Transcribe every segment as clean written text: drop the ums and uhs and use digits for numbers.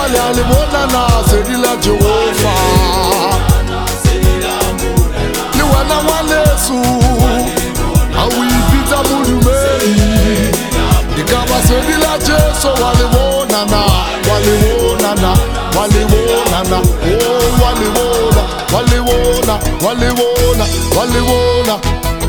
le alibona na sedila Jehova le wana walesu awipita mulumeli ikaba sedila Jesu walibona na walibona na walibona na oh walibona walibona walibona walibona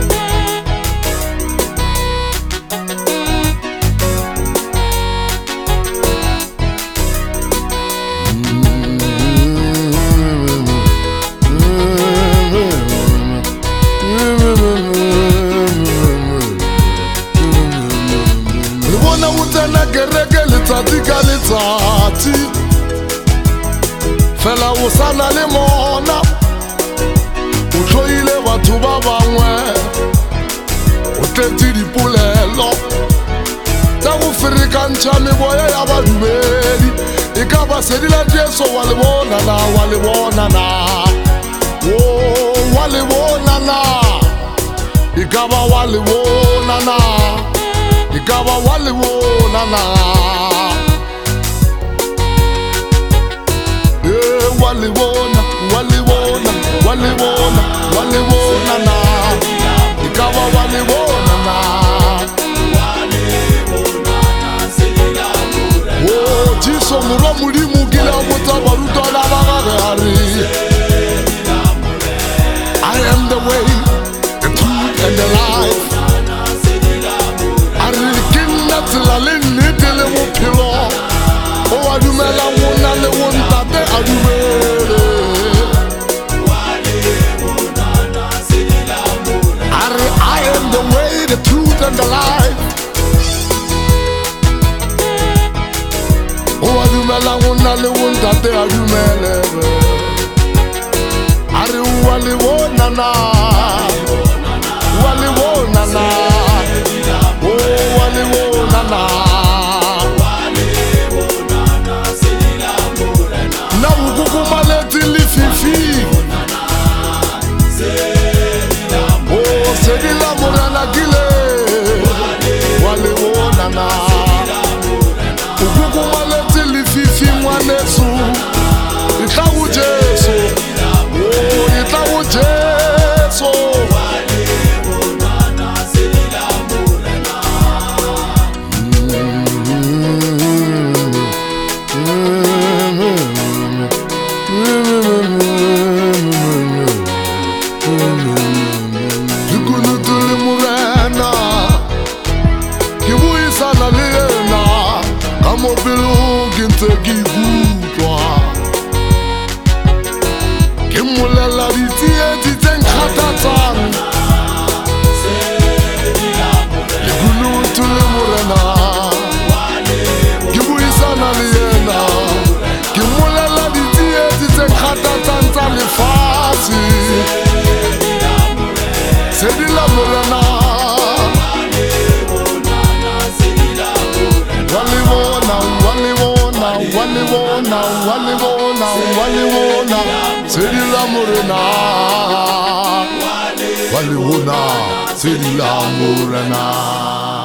Tati fela usana le mona utoile batho ba bangwe o tletse dipolelo tsa go firikantšha meboya ya badumedi e ka ba sedila Jesu wa le bona na wa le bona na oh wa le bona na e ka ba wa le bona na e ka ba wa le bona na waliwona waliwona waliwona waliwona na ikawa waliwona na oh Jiso muro mulimu gila muta baruto la bagari I am the way, the truth and the life arikinna tilalini tele mupilo oh adumela wona le wonta de adumela I am the way, the truth and the life oh adumela wona le wonta de adumela ari wale wona na wale wona na oh wale wona na sedila murana gile wale wona na ukuku maleti lififi mwanesu itawu Jesu oh itawu Jesu Kimulela ditie diten khatatan Ligulu tule murena Kibuisana liena Kimulela ditie diten khatatan talifasi Sedila murena Waliwona waliwona waliwona waliwona waliwona sedila murena waliwona sedila murena